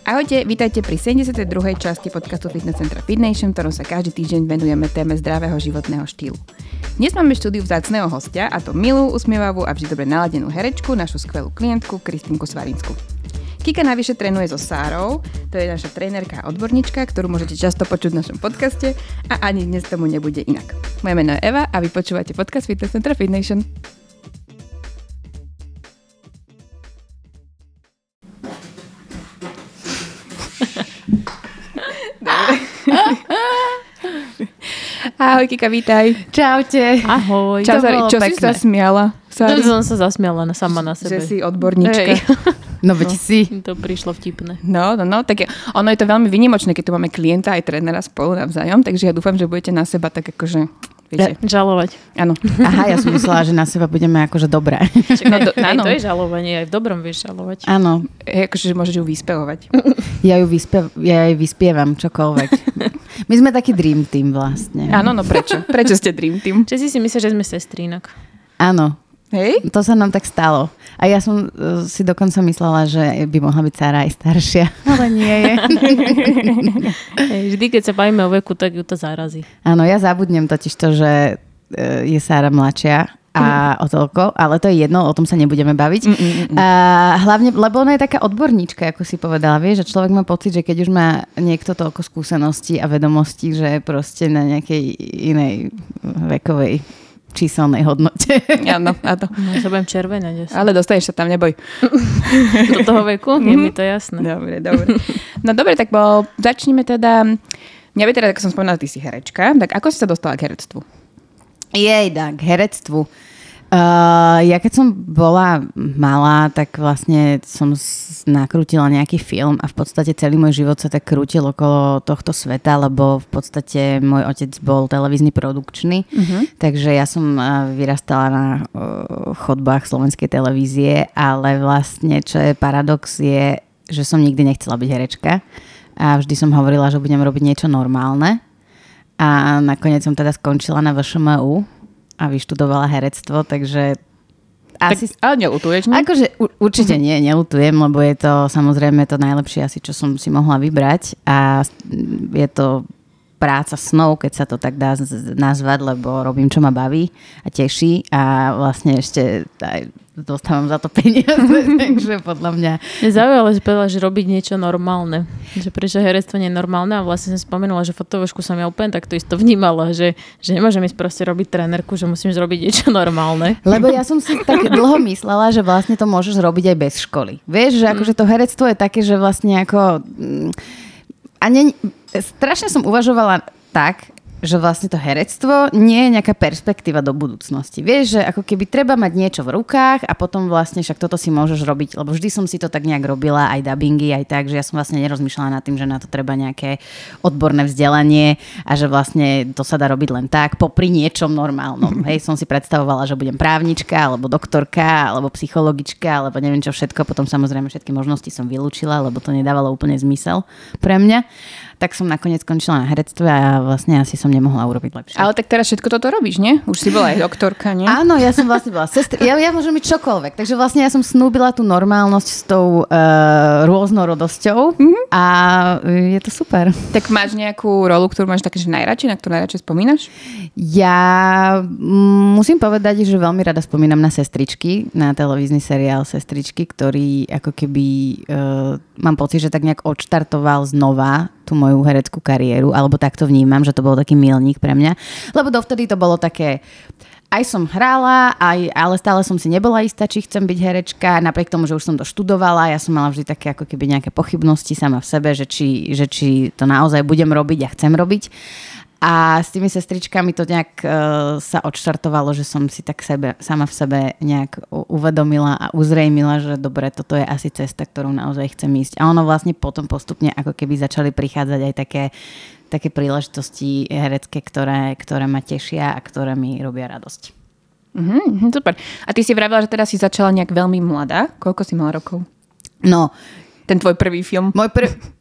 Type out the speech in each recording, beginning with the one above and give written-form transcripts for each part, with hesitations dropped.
Ahojte, vítajte pri 72. časti podcastu Fitness Centra FitNation, ktorom sa každý týždeň venujeme téme zdravého životného štýlu. Dnes máme v štúdiu vzácneho hostia, a to milú, usmievavú a vždy dobre naladenú herečku, našu skvelú klientku Kristinku Svarinsku. Kika navyše trénuje so Sárou, to je naša trénerka a odborníčka, ktorú môžete často počuť v našom podcaste a ani dnes tomu nebude inak. Moje meno je Eva a vy počúvate podcast Fitness Centra FitNation. Ahoj Kika, vítaj. Čaute. Ahoj. Čau, Sari, čo pekné. Si sa smiala? To som sa zasmiala sama na sebe. Že si odborníčka. No veď si. To prišlo vtipné. No, tak ono je to veľmi výnimočné, keď tu máme klienta aj trénera spolu navzájom, takže ja dúfam, že budete na seba tak akože... Viete. Žalovať. Áno. Aha, ja som myslela, že na seba budeme akože dobré. Čakaj, to je žalovanie, aj v dobrom vieš žalovať. Áno. Akože môžeš ju vyspevovať. Ja jej vyspievam čokoľvek. My sme taký dream team vlastne. Áno, no prečo? Prečo ste dream team? Či si myslíš, že sme sestry inak? Áno. Hej? To sa nám tak stalo. A ja som si dokonca myslela, že by mohla byť Sára aj staršia. Ale nie je. Vždy, keď sa bavíme o veku, tak ju to zarazí. Áno, ja zabudnem totiž to, že je Sára mladšia a o toľko, ale to je jedno, o tom sa nebudeme baviť. Hlavne, lebo ona je taká odborníčka, ako si povedala. Vieš, že človek má pocit, že keď už má niekto toľko skúseností a vedomostí, že proste na nejakej inej vekovej číselnej hodnote. Áno. No, sa budem červenať. Ale dostaneš sa tam, neboj. Do toho veku? Je mi to jasné. Dobre. No dobre, tak začneme teda... Mňa by teda, ako som spomínala, ty si herečka. Tak ako si sa dostala k herectvu? K herectvu. Ja keď som bola malá, tak vlastne som nakrútila nejaký film a v podstate celý môj život sa tak krútil okolo tohto sveta, lebo v podstate môj otec bol televízny produkčný, takže ja som vyrastala na chodbách slovenskej televízie, ale vlastne čo je paradox je, že som nikdy nechcela byť herečka a vždy som hovorila, že budem robiť niečo normálne a nakoniec som teda skončila na VŠMU a vyštudovala herectvo, takže... Ale neľutuješ, nie? Akože určite neľutujem, lebo je to samozrejme to najlepšie asi, čo som si mohla vybrať a je to práca snov, keď sa to tak dá nazvať, lebo robím, čo ma baví a teší a vlastne ešte aj dostávam za to peniaze, takže podľa mňa... Je zaujímavé, že povedala, že robiť niečo normálne. Že prečo herectvo nie je normálne a vlastne som spomenula, že fotovošku som ja úplne takto isto vnímala, že nemôžem ísť proste robiť trénerku, že musím zrobiť niečo normálne. Lebo ja som si tak dlho myslela, že vlastne to môžeš robiť aj bez školy. Vieš, že akože to herectvo je také, že vlastne ako... Strašne som uvažovala tak, že vlastne to herectvo nie je nejaká perspektíva do budúcnosti. Vieš, že ako keby treba mať niečo v rukách a potom vlastne však toto si môžeš robiť, lebo vždy som si to tak nejak robila, aj dabingy, aj tak, že ja som vlastne nerozmýšľala nad tým, že na to treba nejaké odborné vzdelanie a že vlastne to sa dá robiť len tak, popri niečom normálnom. Hej, som si predstavovala, že budem právnička, alebo doktorka, alebo psychologička, alebo neviem čo všetko, potom samozrejme všetky možnosti som vylúčila, lebo to nedávalo úplne zmysel pre mňa. Tak som nakoniec skončila na herectve a vlastne asi som nemohla urobiť lepšie. Ale tak teraz všetko toto robíš, nie? Už si bola aj doktorka, nie? Áno, ja som vlastne bola sestra. Ja môžem byť čokoľvek. Takže vlastne ja som snúbila tú normálnosť s tou rôznorodosťou a je to super. Tak máš nejakú rolu, ktorú máš také, že najradšej, na ktorú najradšej spomínaš? Ja musím povedať, že veľmi rada spomínam na Sestričky, na televízny seriál Sestričky, ktorý ako keby mám pocit, že tak nejak odštartoval znova tú moju hereckú kariéru, alebo tak to vnímam, že to bol taký milník pre mňa. Lebo dovtedy to bolo také, aj som hrála, ale stále som si nebola istá, či chcem byť herečka, napriek tomu, že už som to študovala, ja som mala vždy také ako keby nejaké pochybnosti sama v sebe, že či to naozaj budem robiť a chcem robiť. A s tými sestričkami to nejak sa odštartovalo, že som si tak sama v sebe nejak uvedomila a uzrejmila, že dobre, toto je asi cesta, ktorú naozaj chcem ísť. A ono vlastne potom postupne ako keby začali prichádzať aj také príležitosti herecké, ktoré ma tešia a ktoré mi robia radosť. Super. A ty si vravila, že teda si začala nejak veľmi mladá. Koľko si mala rokov? No, ten tvoj prvý film?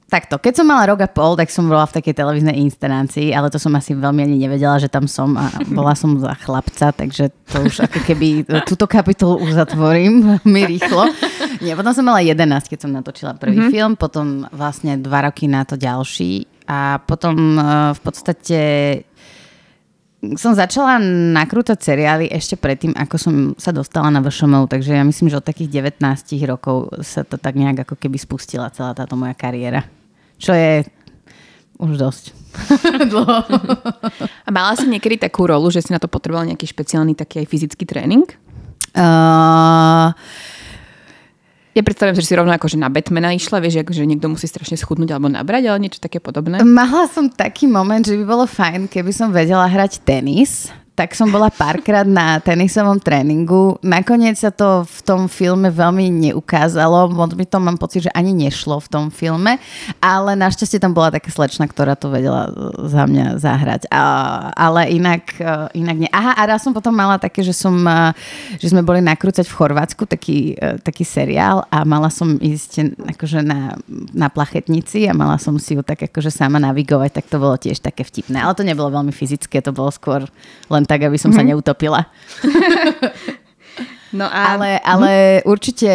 Takto, keď som mala rok a pol, tak som bola v takej televíznej instancii, ale to som asi veľmi ani nevedela, že tam som a bola som za chlapca, takže to už ako keby túto kapitolu už zatvorím veľmi rýchlo. Nie, potom som mala 11, keď som natočila prvý film, potom vlastne 2 roky na to ďalší a potom v podstate som začala nakrútať seriály ešte predtým, ako som sa dostala na VŠMU, takže ja myslím, že od takých 19 rokov sa to tak nejak ako keby spustila celá táto moja kariéra. Čo je už dosť dlho. A mala si niekedy takú rolu, že si na to potrebovala nejaký špeciálny taký aj fyzický tréning? Ja predstavujem, že si rovno ako že na Batmana išla, vieš, že niekto musí strašne schudnúť alebo nabrať, ale niečo také podobné. Mala som taký moment, že by bolo fajn, keby som vedela hrať tenis. Tak som bola párkrát na tenisovom tréningu. Nakoniec sa to v tom filme veľmi neukázalo. Moc mi to mám pocit, že ani nešlo v tom filme. Ale našťastie tam bola taká slečna, ktorá to vedela za mňa zahrať. Ale inak nie. Aha, a raz som potom mala také, že sme boli nakrúcať v Chorvátsku taký seriál a mala som ísť akože na plachetnici a mala som si ju tak akože sama navigovať, tak to bolo tiež také vtipné. Ale to nebolo veľmi fyzické, to bolo skôr len tak, aby som sa neutopila. No a... Ale určite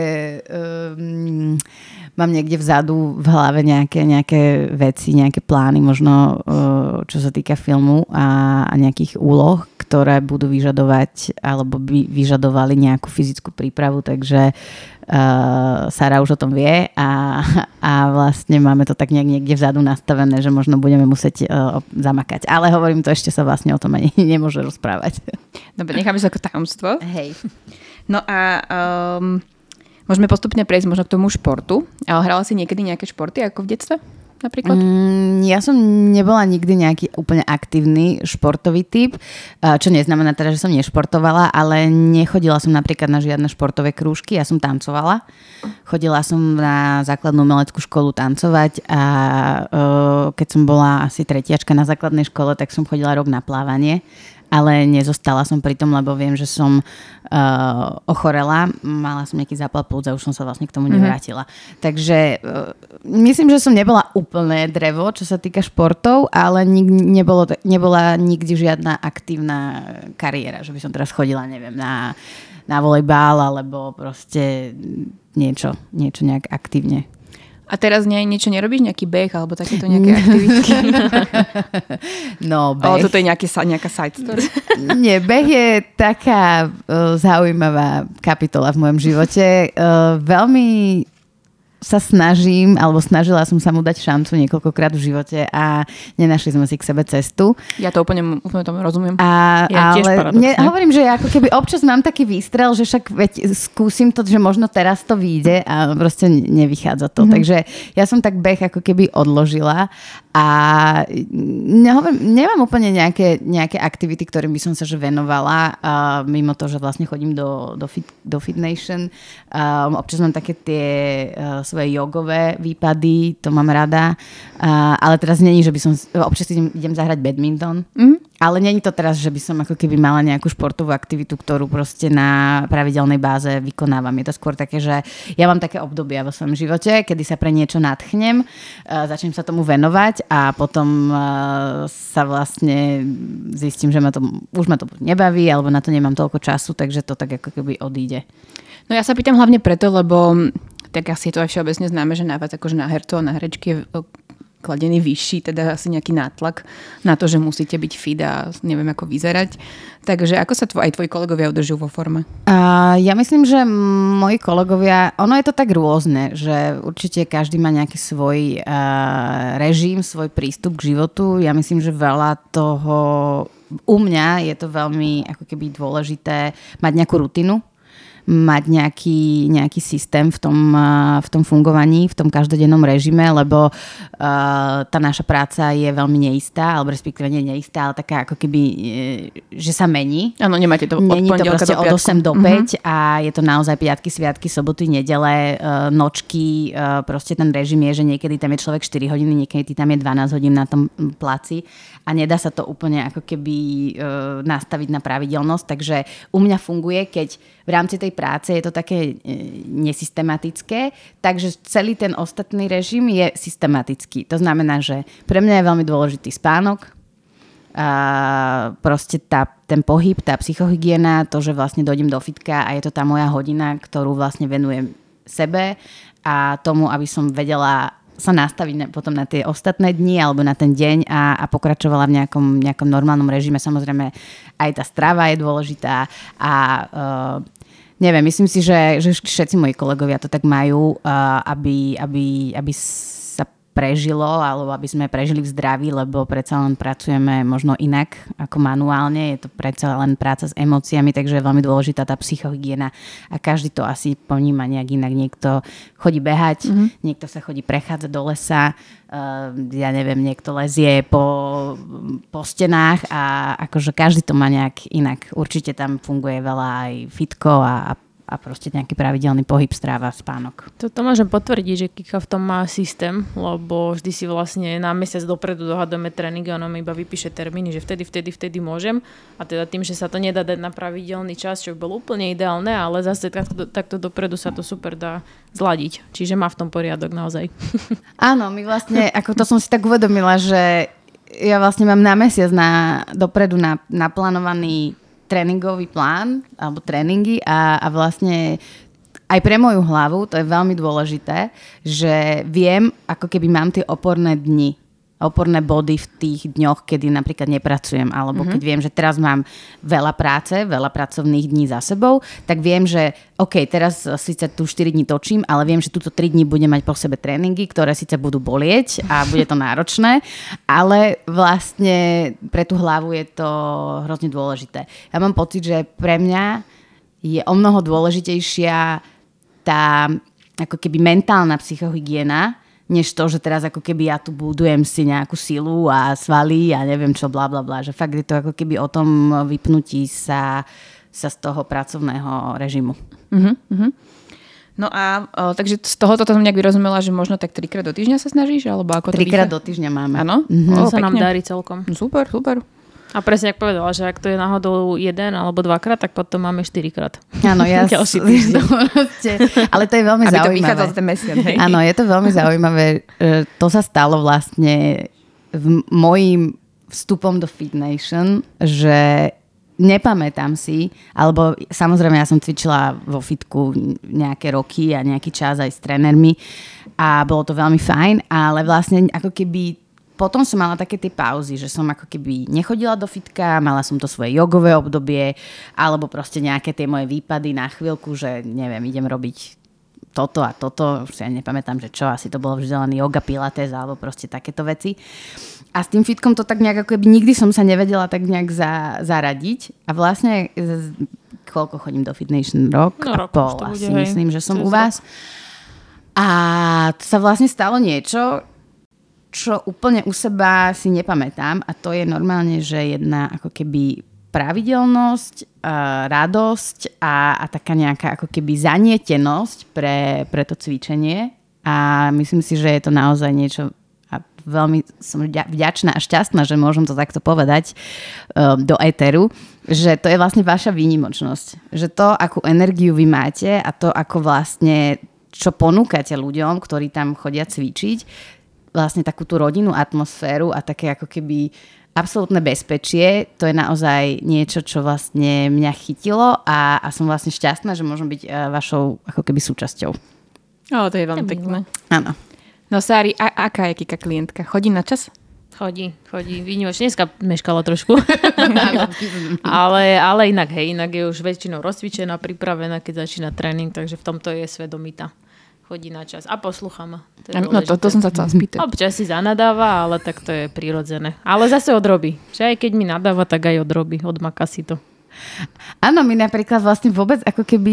mám niekde vzadu v hlave nejaké veci, nejaké plány, možno čo sa týka filmu a nejakých úloh, ktoré budú vyžadovať alebo by vyžadovali nejakú fyzickú prípravu, takže Sara už o tom vie a vlastne máme to tak niekde vzadu nastavené, že možno budeme musieť zamakať. Ale hovorím, to ešte sa vlastne o tom ani nemôže rozprávať. Dobre, necháme sa ako tajomstvo. Hej. No a môžeme postupne prejsť možno k tomu športu. Ale hrala si niekedy nejaké športy ako v detstve? Napríklad? Ja som nebola nikdy nejaký úplne aktívny športový typ, čo neznamená teda, že som nešportovala, ale nechodila som napríklad na žiadne športové krúžky, ja som tancovala. Chodila som na základnú umeleckú školu tancovať a keď som bola asi tretiačka na základnej škole, tak som chodila rok na plávanie. Ale nezostala som pri tom, lebo viem, že som ochorela, mala som nejaký zápal plúc a už som sa vlastne k tomu nevrátila. Takže myslím, že som nebola úplné drevo, čo sa týka športov, ale nebola nikdy žiadna aktívna kariéra, že by som teraz chodila, neviem, na volejbal alebo proste niečo nejak aktívne. A teraz niečo nerobíš? Nejaký beh alebo takéto nejaké aktivitky? No, beh. Ale toto je nejaká side story? Nie, beh je taká zaujímavá kapitola v mojom živote. Veľmi sa snažila som sa mu dať šancu niekoľkokrát v živote a nenašli sme si k sebe cestu. Ja to úplne tomu rozumiem. Ja tiež hovorím, že ja ako keby občas mám taký výstrel, že však skúsim to, že možno teraz to vyjde a proste nevychádza to. Takže ja som tak beh ako keby odložila a nemám úplne nejaké aktivity, ktorým by som sa že venovala, mimo to, že vlastne chodím do Fit Nation. Občas mám také tie svoje jogové výpady, to mám rada. Ale teraz není, že by som... Občas idem zahrať badminton. Ale není to teraz, že by som ako keby mala nejakú športovú aktivitu, ktorú proste na pravidelnej báze vykonávam. Je to skôr také, že ja mám také obdobia vo svojom živote, kedy sa pre niečo nadchnem, začnem sa tomu venovať a potom sa vlastne zistím, že už ma to nebaví alebo na to nemám toľko času, takže to tak ako keby odíde. No ja sa pýtam hlavne preto, lebo tak asi je to aj všeobecne známe, že na vás akože na hercov, na herečky je kladený vyšší, teda asi nejaký nátlak na to, že musíte byť fit a neviem ako vyzerať. Takže ako sa aj tvoji kolegovia udržujú vo forme? Ja myslím, že moji kolegovia, ono je to tak rôzne, že určite každý má nejaký svoj režim, svoj prístup k životu. Ja myslím, že veľa toho u mňa je to veľmi ako keby dôležité mať nejakú rutinu, mať nejaký systém v tom fungovaní, v tom každodennom režime, lebo tá naša práca je veľmi neistá, alebo respektíve nie neistá, ale taká ako keby, že sa mení. Áno, nemáte to od pondelka od 8 do 5 a je to naozaj piatky, sviatky, soboty, nedele, nočky, proste ten režim je, že niekedy tam je človek 4 hodiny, niekedy tam je 12 hodín na tom placi a nedá sa to úplne ako keby nastaviť na pravidelnosť, takže u mňa funguje, keď v rámci tej práce je to také nesystematické, takže celý ten ostatný režim je systematický. To znamená, že pre mňa je veľmi dôležitý spánok, a proste ten pohyb, tá psychohygiena, to, že vlastne dojdem do fitka a je to tá moja hodina, ktorú vlastne venujem sebe a tomu, aby som vedela sa nastaviť potom na tie ostatné dni alebo na ten deň a pokračovala v nejakom normálnom režime. Samozrejme, aj tá strava je dôležitá a neviem, myslím si, že všetci moji kolegovia to tak majú, aby sa prežilo, alebo aby sme prežili v zdraví, lebo predsa len pracujeme možno inak ako manuálne, je to predsa len práca s emóciami, takže je veľmi dôležitá tá psychohygiena a každý to asi poníma nejak inak. Niekto chodí behať, niekto sa chodí prechádzať do lesa, ja neviem, niekto lezie po stenách a akože každý to má nejak inak. Určite tam funguje veľa aj fitko a proste nejaký pravidelný pohyb, stráva, spánok. Toto môžem potvrdiť, že Kika v tom má systém, lebo vždy si vlastne na mesiac dopredu dohadujeme tréningy, ono mi iba vypíše termíny, že vtedy môžem. A teda tým, že sa to nedá dať na pravidelný čas, čo by bolo úplne ideálne, ale zase takto dopredu sa to super dá zladiť. Čiže má v tom poriadok naozaj. Áno, my vlastne, ako to som si tak uvedomila, že ja vlastne mám na mesiac dopredu naplánovaný tréningový plán alebo tréningy a vlastne aj pre moju hlavu to je veľmi dôležité, že viem, ako keby mám tie oporné dni, oporné body v tých dňoch, kedy napríklad nepracujem, alebo keď viem, že teraz mám veľa práce, veľa pracovných dní za sebou, tak viem, že OK, teraz síce tu 4 dní točím, ale viem, že túto 3 dní budem mať po sebe tréningy, ktoré síce budú bolieť a bude to náročné, ale vlastne pre tú hlavu je to hrozne dôležité. Ja mám pocit, že pre mňa je o mnoho dôležitejšia tá ako keby mentálna psychohygiena, než to, že teraz ako keby ja tu budujem si nejakú silu a svaly a neviem čo, bla bla bla. Že fakt je to ako keby o tom vypnutí sa z toho pracovného režimu. No a takže z tohoto som nejak vyrozumela, že možno tak 3-krát do týždňa sa snažíš? Alebo ako to 3-krát do týždňa máme. Áno? To sa nám darí celkom. Super. A presne ak povedala, že ak to je náhodou 1 alebo 2-krát, tak potom máme 4-krát. Áno, ja ďalší týždeň. Ale to je veľmi zaujímavé. Aby to vychádzalo ten mesiac, hej? Áno, je to veľmi zaujímavé. To sa stalo vlastne mojím vstupom do Fit Nation, že nepamätám si, alebo samozrejme ja som cvičila vo fitku nejaké roky a nejaký čas aj s trénermi a bolo to veľmi fajn, ale vlastne ako keby potom som mala také tie pauzy, že som ako keby nechodila do fitka, mala som to svoje jogové obdobie, alebo proste nejaké tie moje výpady na chvíľku, že neviem, idem robiť toto a toto, už si ja nepamätám, že čo, asi to bolo vždy len yoga, pilates, alebo proste takéto veci. A s tým fitkom to tak nejak ako keby nikdy som sa nevedela tak nejak zaradiť. A vlastne koľko chodím do Fit Nation? Rok a pol asi, myslím, že som u vás. A to sa vlastne stalo niečo, čo úplne u seba si nepamätám a to je normálne, že jedna ako keby pravidelnosť, radosť a taká nejaká ako keby zanietenosť pre to cvičenie a myslím si, že je to naozaj niečo a veľmi som vďačná a šťastná, že môžem to takto povedať do éteru, že to je vlastne vaša výnimočnosť. Že to, akú energiu vy máte a to, ako vlastne čo ponúkate ľuďom, ktorí tam chodia cvičiť, vlastne takú tú rodinnú atmosféru a také ako keby absolútne bezpečie, to je naozaj niečo, čo vlastne mňa chytilo a som vlastne šťastná, že môžem byť vašou ako keby súčasťou. To je veľmi pekné. Áno. No Sári, aká je Kika klientka? Chodí na čas? Chodí výnimočne. Dneska meškala trošku. ale inak, inak je už väčšinou rozcvičená, pripravená, keď začína tréning, takže v tomto je svedomita. Chodí na čas a poslúcha ma. No to som sa chcela spýtať. Občas si zanadáva, ale tak to je prirodzené. Ale zase odrobí. Že aj keď mi nadáva, tak aj odrobí. Odmaká si to. Áno, my napríklad vlastne vôbec ako keby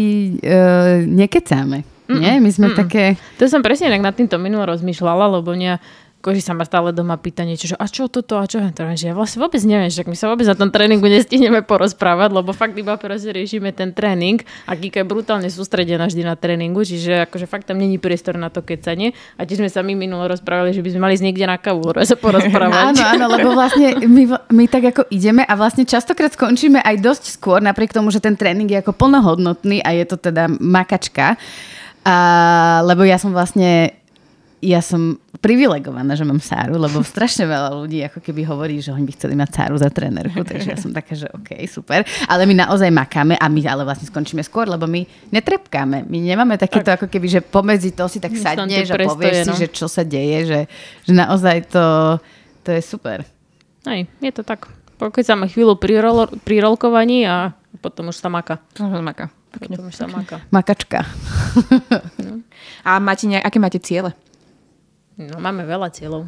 nekecáme. Nie? My sme také... To som presne nad týmto minulo rozmýšľala, lebo mňa Koži sa ma stále doma pýta niečo, že a čo toto, a čo? Že ja vlastne vôbec neviem, že my sa vôbec na tom tréningu nestihneme porozprávať, lebo fakt iba proste riešime ten tréning a Kika je brutálne sústredená vždy na tréningu, čiže akože fakt tam není priestor na to kecanie. A tiež sme sa my minulo rozprávali, že by sme mali ísť niekde na kávu sa porozprávať. Áno, lebo vlastne my tak ako ideme a vlastne častokrát skončíme aj dosť skôr, napriek tomu, že ten tréning je ako plnohodnotný a je to teda makačka. Lebo ja som privilegovaná, že mám Sáru, lebo strašne veľa ľudí ako keby hovorí, že oni by chceli mať Sáru za trénerku, takže ja som taká, že OK, super. Ale my naozaj makáme a my ale vlastne skončíme skôr, lebo my netrepkáme. My nemáme takéto ako keby, že pomedzi to si tak sadneš a povieš si, že čo sa deje, že naozaj to je super. Aj, je to tak. Keď sa má chvíľu pri rolkovaní a potom už sa maká. Potom už sa maká. Makačka. No. A aké máte ciele? No, máme veľa cieľov.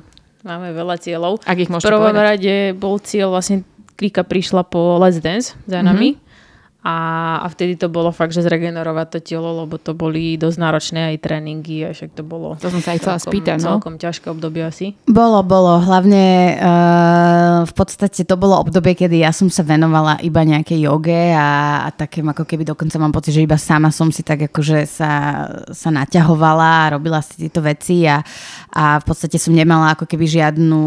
Ak ich môžete povedať? V prvom povedať? rade bol cieľ, vlastne Kika prišla po Let's Dance za nami. A vtedy to bolo fakt, že zregenerovať to telo, lebo to boli dosť náročné aj tréningy a však to bolo... To som sa aj chcela spýtať, no? Celkom ťažké obdobie asi. Bolo. Hlavne v podstate to bolo obdobie, kedy ja som sa venovala iba nejakej joge a takým ako keby dokonca mám pocit, že iba sama som si tak akože sa naťahovala a robila si tieto veci a v podstate som nemala ako keby žiadnu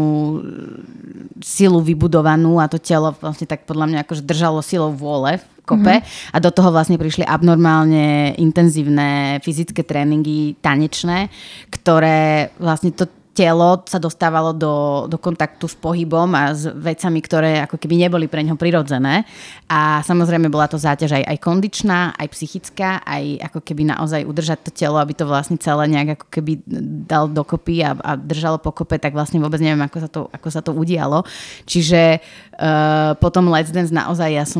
silu vybudovanú a to telo vlastne tak podľa mňa akože držalo silou vôle kope a do toho vlastne prišli abnormálne intenzívne fyzické tréningy tanečné, ktoré vlastne to telo sa dostávalo do kontaktu s pohybom a s vecami, ktoré ako keby neboli pre ňoho prirodzené. A samozrejme bola to záťaž aj kondičná, aj psychická, aj ako keby naozaj udržať to telo, aby to vlastne celé nejak ako keby dal dokopy a držalo pokope, tak vlastne vôbec neviem, ako sa to udialo. Čiže potom Let's Dance naozaj ja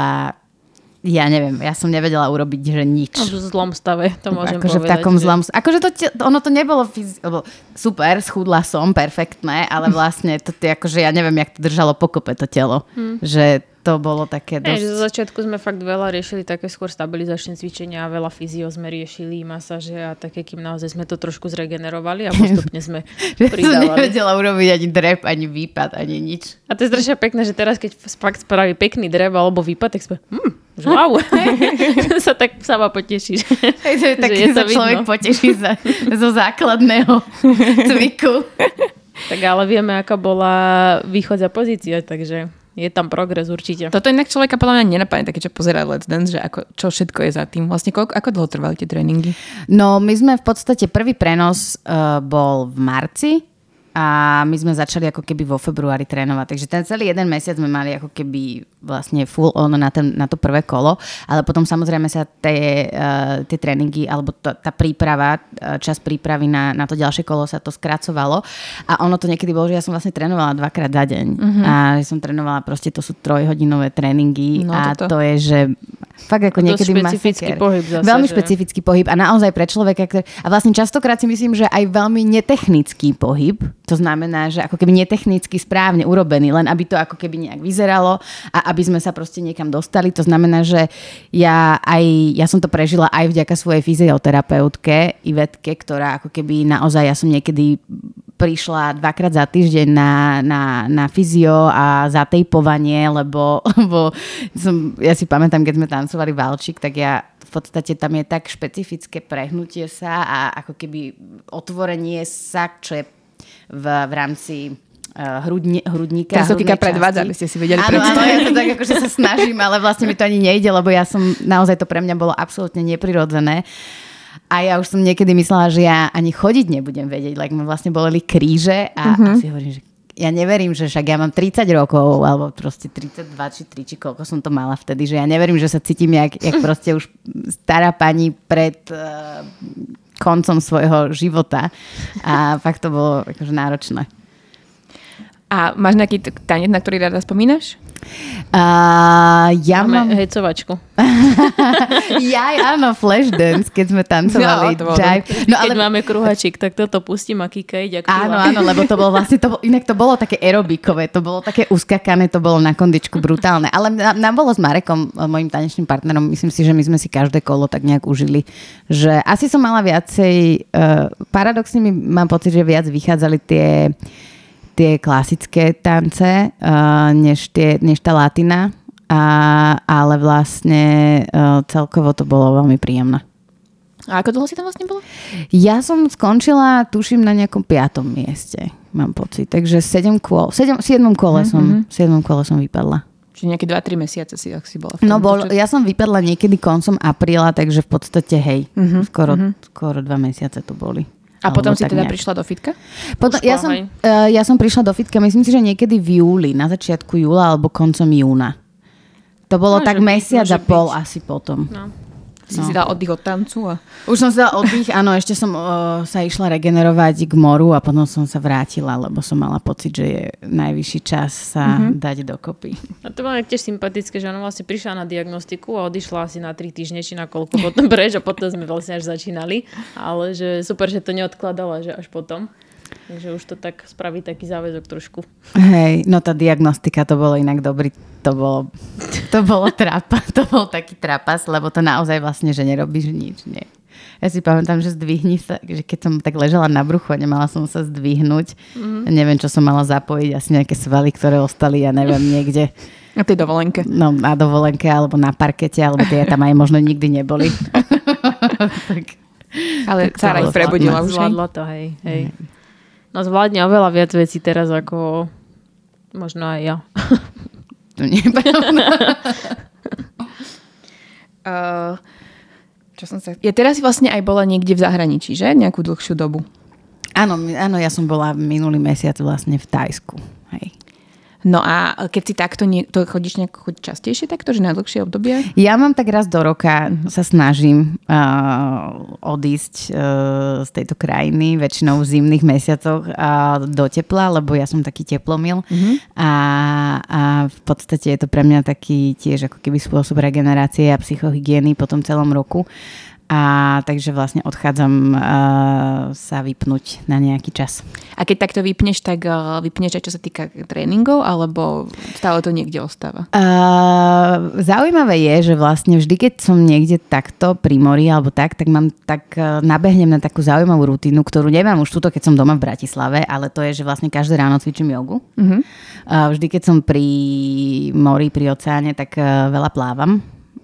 som nevedela urobiť, že nič. V zlom stave, to môžem akože povedať. V takom zlom... Akože ono to nebolo super, schudla som, perfektné, ale vlastne to akože ja neviem, jak to držalo pokope to telo. Že to bolo také dosť... Zo začiatku sme fakt veľa riešili také skôr stabilizačné cvičenia, veľa fyzio sme riešili, masáže a také, kým naozaj sme to trošku zregenerovali a postupne sme pridávali. Som nevedela urobiť ani drep, ani výpad, ani nič. A to je strašne pekné, že teraz, keď fakt spraví pekný drep alebo výpad, tak sme wow, sa tak sama potešíš. Tak sa človek poteší zo základného cviku. Tak ale vieme, aká bola východza pozícia, takže je tam progres určite. Toto inak človeka podľa mňa nenapadne také, čo pozerá Let's Dance, že čo všetko je za tým. Vlastne ako dlho trvali tie tréningy? No my sme v podstate prvý prenos bol v marci a my sme začali ako keby vo februári trénovať. Takže ten celý jeden mesiac sme mali ako keby vlastne full on na to prvé kolo, ale potom samozrejme sa tie tréningy alebo tá príprava, čas prípravy na to ďalšie kolo sa to skracovalo a ono to niekedy bolo, že ja som vlastne trénovala 2-krát za deň a som trénovala proste, to sú 3-hodinové tréningy a to je, že fakt ako niekedy špecifický pohyb zase. Veľmi špecifický pohyb a naozaj pre človeka, a vlastne častokrát si myslím, že aj veľmi netechnický pohyb. To znamená, že ako keby netechnicky správne urobený, len aby to ako keby nejak vyzeralo a aby sme sa proste niekam dostali. To znamená, že ja som to prežila aj vďaka svojej fyzioterapeutke Ivetke, ktorá ako keby naozaj, ja som niekedy prišla 2-krát za týždeň na fyzio a zatejpovanie, lebo ja si pamätám, keď sme tancovali valčík, tak ja v podstate tam je tak špecifické prehnutie sa a ako keby otvorenie sa, čo je v rámci hrudníka. To sa týka predvádza, aby ste si vedeli predstaviť. Áno, ja to tak akože sa snažím, ale vlastne mi to ani nejde, lebo naozaj to pre mňa bolo absolútne neprirodzené. A ja už som niekedy myslela, že ja ani chodiť nebudem vedieť, lebo ma vlastne boleli kríže a si hovorím, že ja neverím, že však ja mám 30 rokov, alebo proste 32 či 3, či koľko som to mala vtedy, že ja neverím, že sa cítim jak proste už stará pani pred koncom svojho života. A fakt to bolo akože náročné. A máš nejaký tanec, na ktorý rada spomínaš? Máme hejcovačku. Áno, Flashdance, keď sme tancovali jive. Keď máme kruhačik, tak toto pustím a Kika ide. Áno, lebo to bolo vlastne, inak to bolo také aerobikové, to bolo také uskakané, to bolo na kondičku brutálne. Ale nám bolo s Marekom, mojím tanečným partnerom, myslím si, že my sme si každé kolo tak nejak užili. Že asi som mala viacej, paradoxne mám pocit, že viac vychádzali tie klasické tance, než tá latina, ale vlastne celkovo to bolo veľmi príjemné. A ako dlho si tam vlastne bola? Ja som skončila, tuším, na nejakom 5. mieste, mám pocit. Takže 7 kole som vypadla. Čiže nejaké 2-3 mesiace si bola v tom. Ja som vypadla niekedy koncom apríla, takže v podstate skoro 2 mesiace to boli. A potom si teda prišla do fitka? Ja som prišla do fitka, myslím si, že niekedy v júli, na začiatku júla alebo koncom júna. To bolo tak mesiac a pol asi potom. No. Si dal oddych od tancu? Už som si dala oddych, áno, ešte som sa išla regenerovať k moru a potom som sa vrátila, lebo som mala pocit, že je najvyšší čas sa dať dokopy. A to bolo tiež sympatické, že ona vlastne prišla na diagnostiku a odišla asi na 3 týždne, či na koľko potom preč a potom sme vlastne až začínali. Ale že super, že to neodkladala, že až potom. Takže už to tak spraví taký záväzok trošku. Hej, no tá diagnostika, to bolo inak dobrý, to bolo trápa, to bol taký trapas, lebo to naozaj vlastne, že nerobíš nič, nie. Ja si pamätám, že zdvihni sa, že keď som tak ležala na bruchu a nemala som sa zdvihnúť, neviem, čo som mala zapojiť, asi nejaké svaly, ktoré ostali, ja neviem, niekde. Na tej dovolenke. No, na dovolenke, alebo na parkete, alebo tie tam aj možno nikdy neboli. Ale Sára ich prebudila už. Zvládla to, hej. No zvládne oveľa viac vecí teraz, ako možno aj ja. To nie je pravda. Ja teraz vlastne aj bola niekde v zahraničí, že? Nejakú dlhšiu dobu. Áno, ja som bola minulý mesiac vlastne v Thajsku. Hej. No a keď si takto chodíš nejako častejšie takto, že na dlhšie obdobie? Ja mám tak raz do roka, sa snažím odísť z tejto krajiny, väčšinou v zimných mesiacoch do tepla, lebo ja som taký teplomil a v podstate je to pre mňa taký tiež ako keby spôsob regenerácie a psychohygieny po tom celom roku. A takže vlastne odchádzam sa vypnúť na nejaký čas. A keď takto vypneš, tak vypneš aj čo sa týka tréningov, alebo stále to niekde ostáva? Zaujímavé je, že vlastne vždy, keď som niekde takto pri mori alebo tak nabehnem na takú zaujímavú rutínu, ktorú nemám už tuto, keď som doma v Bratislave, ale to je, že vlastne každé ráno cvičím jogu. Vždy, keď som pri mori, pri oceáne, tak veľa plávam.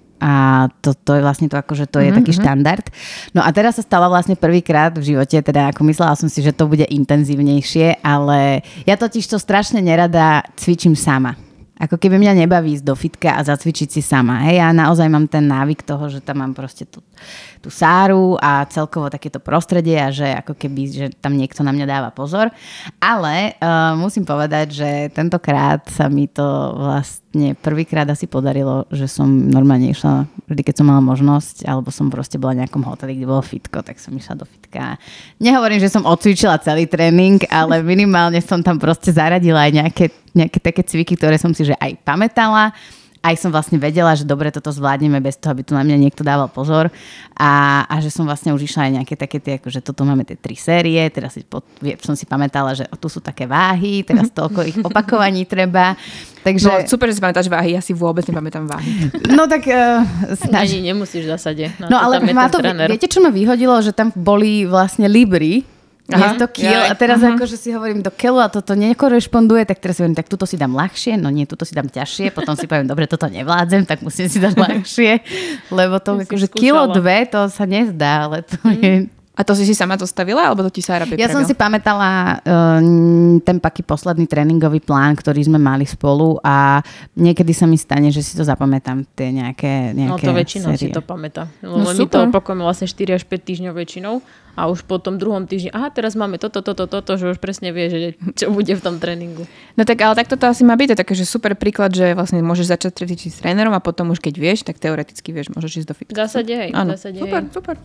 A to je vlastne to, akože to je taký štandard. No a teraz sa stala vlastne prvýkrát v živote, teda ako myslela som si, že to bude intenzívnejšie, ale ja totiž to strašne nerada cvičím sama. Ako keby mňa nebaví ísť do fitka a zacvičiť si sama. Hej, ja naozaj mám ten návyk toho, že tam mám proste tú Sáru a celkovo takéto prostredie a že ako keby, že tam niekto na mňa dáva pozor. Ale musím povedať, že tentokrát sa mi to vlastne prvýkrát asi podarilo, že som normálne išla, vždy keď som mala možnosť, alebo som proste bola v nejakom hoteli, kde bolo fitko, tak som išla do fitka. Nehovorím, že som odcvičila celý tréning, ale minimálne som tam proste zaradila aj nejaké také cviky, ktoré som si že aj pamätala. Aj som vlastne vedela, že dobre, toto zvládneme bez toho, aby tu na mňa niekto dával pozor. A že som vlastne už išla aj nejaké také tie, akože toto máme tie 3 série, teraz som si pamätala, že tu sú také váhy, teraz toľko ich opakovaní treba. Takže... No super, že si pamätáš váhy, ja si vôbec nepamätám váhy. No tak... Ani nemusíš v zásade. No ale viete, čo ma vyhodilo? Že tam boli vlastne libry, miesto kil a teraz akože si hovorím do kilu a toto nekorešponduje, tak teraz si hovorím, tak tuto si dám ľahšie, no nie, tuto si dám ťažšie, potom si poviem, dobre, toto nevládzem, tak musím si dať ľahšie, lebo to akože kilo 2, to sa nezdá, ale to je... A to si sama dostavila, alebo to ti Sára pripravila? Ja som si pamätala ten taký posledný tréningový plán, ktorý sme mali spolu a niekedy sa mi stane, že si to zapamätám tie nejaké no to väčšinou série. Si to pamätá. Lebo my to opakujeme vlastne 4 až 5 týždňov väčšinou a už po tom druhom týždni, teraz máme toto, že už presne vie, že čo bude v tom tréningu. No tak, ale takto to asi má byť, to také, že super príklad, že vlastne môžeš začať tréniť s trénerom a potom už keď vieš, tak teoreticky vieš, môžeš ísť do fitnessu. V zásade, hej. Super.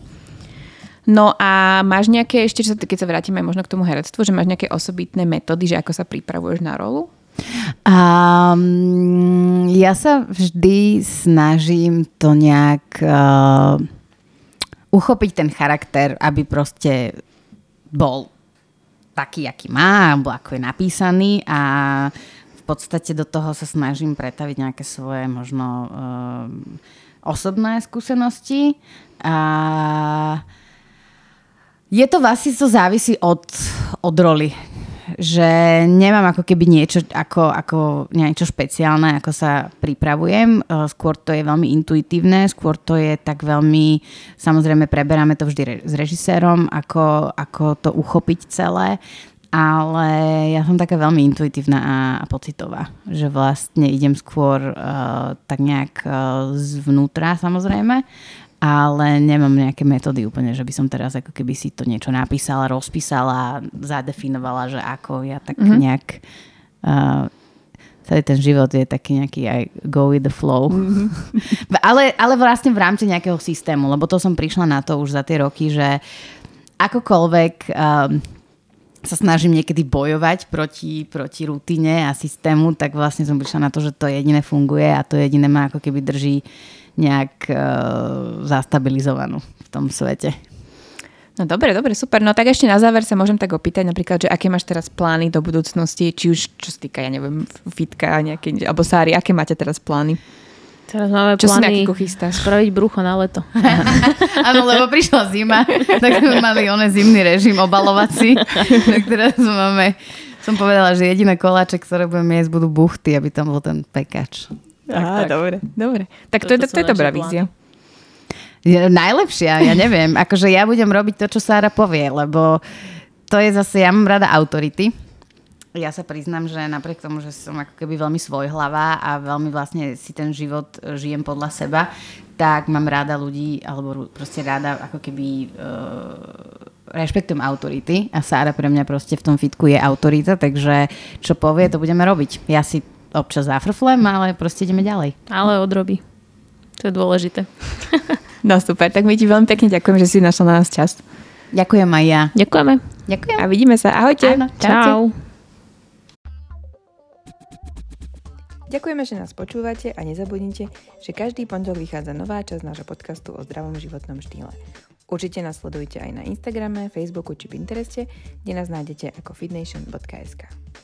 No a máš nejaké, ešte keď sa vrátime aj možno k tomu herectvu, že máš nejaké osobitné metódy, že ako sa pripravuješ na rolu? Ja sa vždy snažím to nejak uchopiť ten charakter, aby proste bol taký, aký má, alebo ako je napísaný a v podstate do toho sa snažím pretaviť nejaké svoje možno osobné skúsenosti. A je to vlastne, to závisí od roli. Že nemám ako keby niečo ako niečo špeciálne, ako sa pripravujem. Skôr to je veľmi intuitívne, skôr to je tak veľmi, samozrejme preberáme to vždy s režisérom, ako to uchopiť celé, ale ja som taká veľmi intuitívna a pocitová, že vlastne idem skôr tak nejak zvnútra samozrejme, ale nemám nejaké metódy úplne, že by som teraz ako keby si to niečo napísala, rozpísala, zadefinovala, že ako ja tak nejak celý ten život je taký nejaký aj go with the flow. ale vlastne v rámci nejakého systému, lebo to som prišla na to už za tie roky, že akokoľvek sa snažím niekedy bojovať proti rutine a systému, tak vlastne som prišla na to, že to jediné funguje a to jediné ma ako keby drží nejak zastabilizovanú v tom svete. No dobre, super. No tak ešte na záver sa môžem tak opýtať napríklad, že aké máš teraz plány do budúcnosti, či už čo sa týka, ja neviem, fitka nejaké, alebo Sári, aké máte teraz plány? Teraz máme čo plány spraviť brucho na leto. Áno, lebo prišla zima, tak sme mali zimný režim obalovací, tak teraz som povedala, že jediné koláče, ktoré budeme jesť, budú buchty, aby tam bol ten pekač. Tak. Dobre. Tak to je dobrá vízia. Najlepšia, ja neviem. Akože ja budem robiť to, čo Sára povie, lebo to je zase, ja mám rada autority. Ja sa priznám, že napriek tomu, že som ako keby veľmi svojhlavá a veľmi vlastne si ten život žijem podľa seba, tak mám rada ľudí, alebo proste rada ako keby rešpektujem autority a Sára pre mňa proste v tom fitku je autorita, takže čo povie, to budeme robiť. Ja si občas zafrflem, ale proste ideme ďalej. Ale odrobí. To je dôležité. No super, tak my ti veľmi pekne ďakujem, že si našla na nás čas. Ďakujem aj ja. Ďakujeme. Ďakujem. A vidíme sa. Ahojte. Áno, čau. Ďakujeme, že nás počúvate a nezabudnite, že každý pondelok vychádza nová časť nášho podcastu o zdravom životnom štýle. Určite nás sledujte aj na Instagrame, Facebooku či Pintereste, kde nás nájdete ako fitnation.sk.